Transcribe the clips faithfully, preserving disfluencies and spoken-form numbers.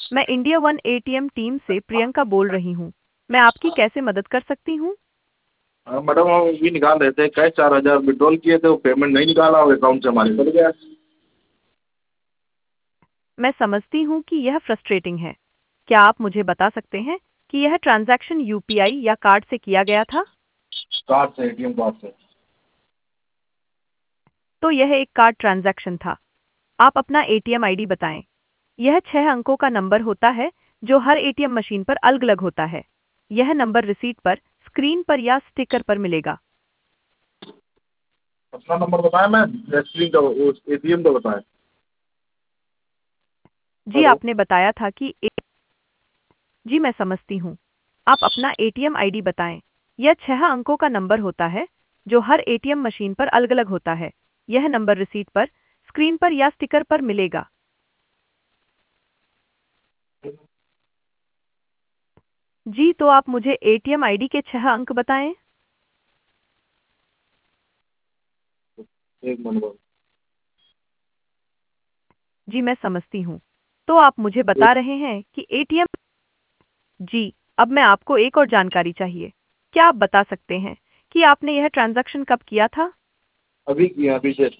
मैं India one ATM team से प्रियंका बोल रही हूँ। मैं आपकी कैसे मदद कर सकती हूँ? हाँ मैडम, हम भी निकाल रहे थे कैश, चार हजार विड्रॉल किए थे, वो पेमेंट नहीं निकाला और अकाउंट से हमारे चल गया। मैं समझती हूँ कि यह फ्रस्ट्रेटिंग है। क्या आप मुझे बता सकते हैं कि यह ट्रांजैक्शन यूपीआई या कार्ड से किया गया था? कार्ड से, एटीएम कार्ड से। तो यह एक कार्ड ट्रांजैक्शन था। आप अपना एटीएम आईडी बताएं। यह छह अंकों का नंबर होता है जो हर एटीएम मशीन पर अलग-अलग होता है। यह नंबर रिसीट पर, स्क्रीन पर या स्टिकर पर मिलेगा। अपना नंबर बताया मैं, स्क्रीन का एटीएम का बताया। जी, हेलो। आपने बताया था कि ए... जी, मैं समझती हूँ। आप अपना एटीएम आईडी बताएं। यह छह अंकों का नंबर होता है जो हर एटीएम मशीन पर अलग-अलग होता है। यह नंबर रिसीट पर, स्क्रीन पर या स्टिकर पर मिलेगा। जी, तो आप मुझे एटीएम आईडी के छह अंक बताएं। एक नंबर। जी, मैं समझती हूँ। तो आप मुझे बता रहे हैं कि एटीएम... जी, अब मैं आपको एक और जानकारी चाहिए। क्या आप बता सकते हैं कि आपने यह ट्रांजैक्शन कब किया था? अभी किया, अभी से।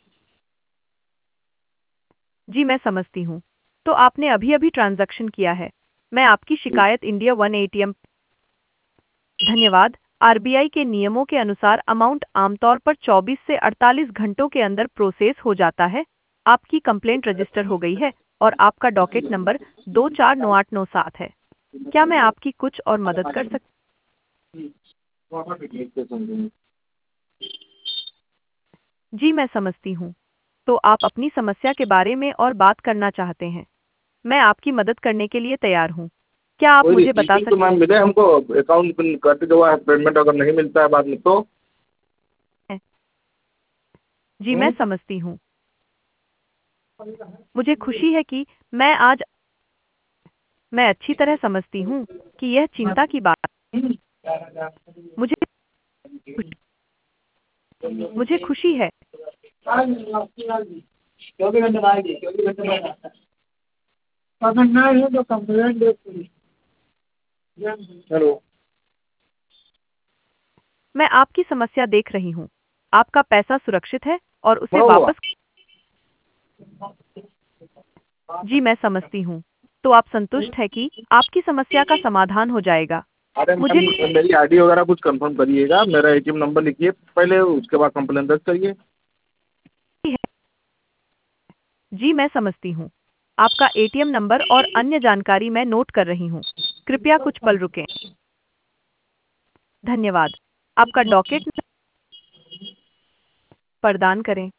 जी, मैं समझती हूँ। तो आपने अभी-अभी ट्रांजैक्शन किया है। मैं आपकी शिकायत इंडिया वन एटीएम... धन्यवाद। आरबीआई के नियमों के अनुसार अमाउंट आमतौर पर चौबीस से अड़तालीस घंटों के अंदर प्रोसेस हो जाता है। आपकी कंप्लेंट रजिस्टर हो गई है और आपका डॉकेट नंबर दो चार नौ आठ नौ सात है। क्या मैं आपकी कुछ और मदद कर सकती? जी, मैं समझती हूँ। तो आप अपनी समस्या के बारे में और बात करना चाहते हैं। मैं आपकी मदद करने के लिए तैयार हूँ। क्या आप कोई मुझे बता रिसीट तो सकते मैम मिले हमको, अकाउंट कट गया है, पेमेंट अगर नहीं मिलता है बाद में तो। हैं? जी, मैं हम्म? समझती हूँ। मुझे खुशी है कि मैं आज... मैं अच्छी तरह समझती हूँ कि यह चिंता की बात... मुझे मुझे खुशी है। चौबीस घंटे बाद आएगी, चौबीस घंटे बाद आता है। अगर नहीं है तो कंप्लेंट दे पुलिस। हेलो। मैं आपकी समस्या देख रही हूँ। आपका पैसा सुरक्षित है और उसे बड़ा हुआ। वापस... जी, मैं समझती हूँ। तो आप संतुष्ट हैं कि आपकी समस्या का समाधान हो जाएगा। अरे मुझे मैम, खुशी मेरी आईडी वगैरह कुछ कंफर्म करिएगा, मेरा एटीएम नंबर लिखिए पहले, उसके बाद कंप्लेंट दर्ज करिए। है। जी, मैं समझती हूँ। आपका एटीएम नंबर और अन्य जानकारी मैं नोट कर रही हूँ। कृपया कुछ पल रुकें। धन्यवाद। आपका डॉकेट प्रदान करें।